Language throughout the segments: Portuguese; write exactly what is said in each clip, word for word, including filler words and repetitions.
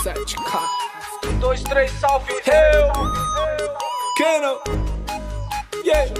sete K. Dois, três, salve eu. Canon. Yeah.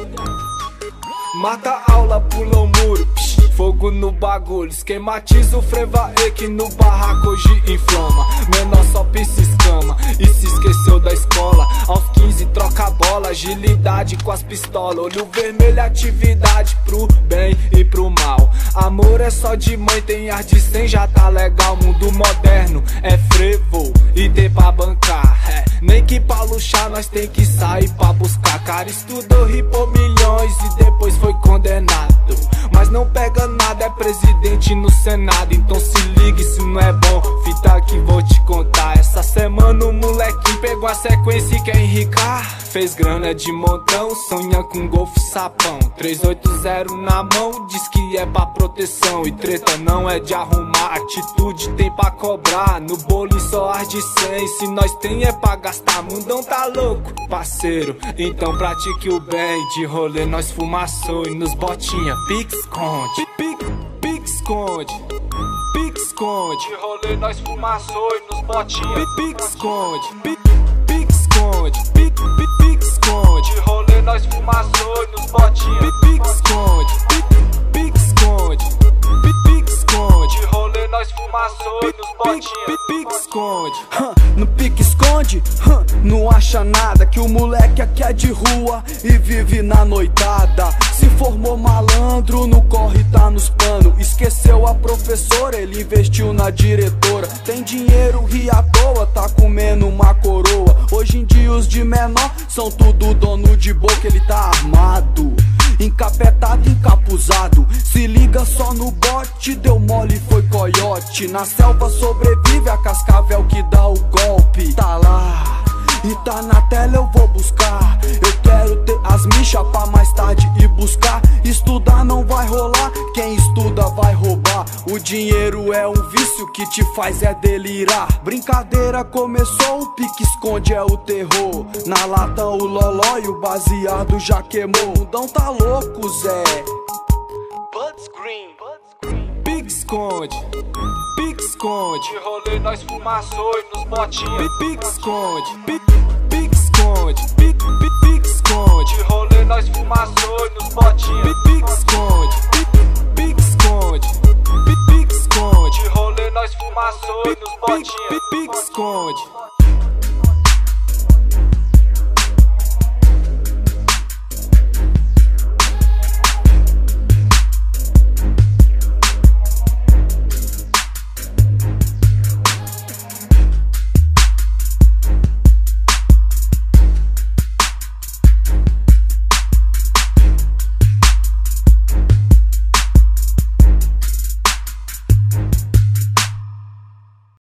Mata a aula, pula o muro. Psh, fogo no bagulho. Esquematiza o frevaê que no barraco hoje inflama. Menor só pisa escama e se esqueceu da escola. Aos quinze troca bola, agilidade com as pistolas. Olho vermelho, atividade pro bem e pro mal. Amor é só de mãe, tem ar de cem, já tá legal. Mundo moderno é frevo e tem pra bancar. É, nem que pra luxar nós tem que sair pra buscar. Cara estudou, ripou milhões e depois foi condenado. Mas não pega nada, é presidente no Senado. Então se ligue se não é bom, fita que vou te contar. Essa semana o molequinho pegou a sequência e quer enricar. Fez grana de montão, sonha com golfe sapão. Trezentos e oitenta na mão, diz que é pra proteção. E treta não é de arrumar, atitude tem pra cobrar. No bolo só ar de cem, se nós tem é pra gastar. Mundão tá louco, parceiro, então pratique o bem. De rolê nós fumaçou e nos botinha, pique esconde. Pique, pique esconde, pique esconde. De rolê nós fumaçou e nos botinha, pique esconde, pique, pique esconde, pique, pique esconde. De rolê nós fumaçou e nos botinha, pique esconde, pique, pique esconde, pique esconde. De rolê nós fumaçou e nos botinha, pique esconde. No pique esconde, hum, não acha nada. Que o moleque aqui é de rua e vive na noitada. Se formou malandro, no corre tá nos pano. Esqueceu a professora, ele investiu na diretora. Tem dinheiro, ri à toa, tá comendo uma coroa. Hoje em dia os de menor são tudo dono de boca. Ele tá armado, encapetado, encapuzado. Se liga só no bote, deu mole, foi coiote. Na selva sobrevive a cascavel que dá o golpe. Tá lá e tá na tela, eu vou buscar. Eu quero ter as michas pra mais tarde ir buscar. Estudar não vai rolar, quem estuda vai roubar. O dinheiro é um vício que te faz é delirar. Brincadeira começou, o pique esconde é o terror. Na lata o loló e o baseado já queimou. O mundão tá louco, Zé. Buds Green. Pique esconde, pique esconde. De rolê nós fumaçou e nos botinha, pique esconde, pique, pique esconde, pique, pique esconde. De rolê nós fumaçou e nos botinha, pique esconde, pique, pique esconde, pique esconde. De rolê nós fumaçou e nos botinha, pique esconde.